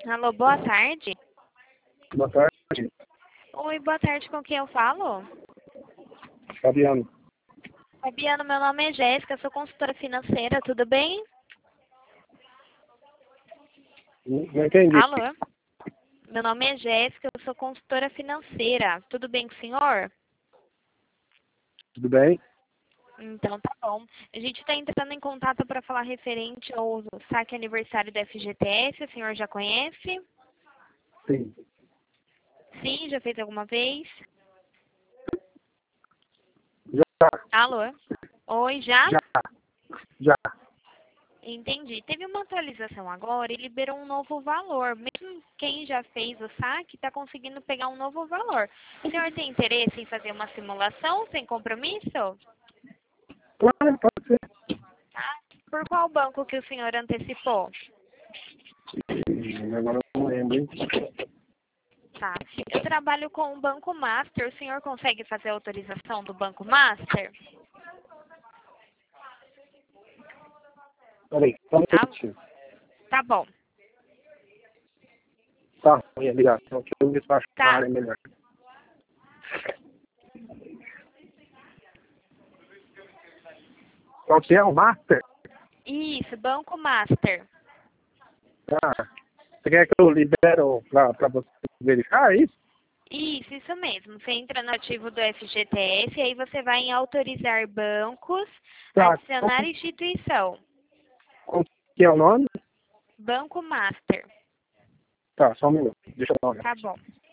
Alô, boa tarde. Boa tarde, Oi, boa tarde, com quem eu falo? Fabiano. Fabiano, meu nome é Jéssica, sou consultora financeira, tudo bem? Não entendi. Alô? Meu nome é Jéssica, eu sou consultora financeira, tudo bem com o senhor? Tudo bem? Então tá bom. A gente está entrando em contato para falar referente ao saque aniversário da FGTS, o senhor já conhece? Sim. Sim, já fez alguma vez? Já, Alô? Oi, já? já, já. Entendi. Teve uma atualização agora e liberou um novo valor. Mesmo quem já fez o saque está conseguindo pegar um novo valor. O senhor tem interesse em fazer uma simulação sem compromisso? Claro, pode ser. Tá? Por qual banco que o senhor antecipou? Agora eu não lembro, hein? Tá. Eu trabalho com o Banco Master. O senhor consegue fazer a autorização do Banco Master? Peraí, só um Tá, minutinho. tá bom. Tá, ruim a ligação, que eu me despacho na Tá. área melhor. Qual que é o Master? Isso, Banco Master. Tá. Você quer que eu libero pra você verificar isso? Isso mesmo. Você entra no ativo do FGTS e aí você vai em autorizar bancos, Tá. adicionar instituição. Qual que é o nome? Banco Master. Tá, só um minuto. Deixa eu dar uma olhada. Tá bom.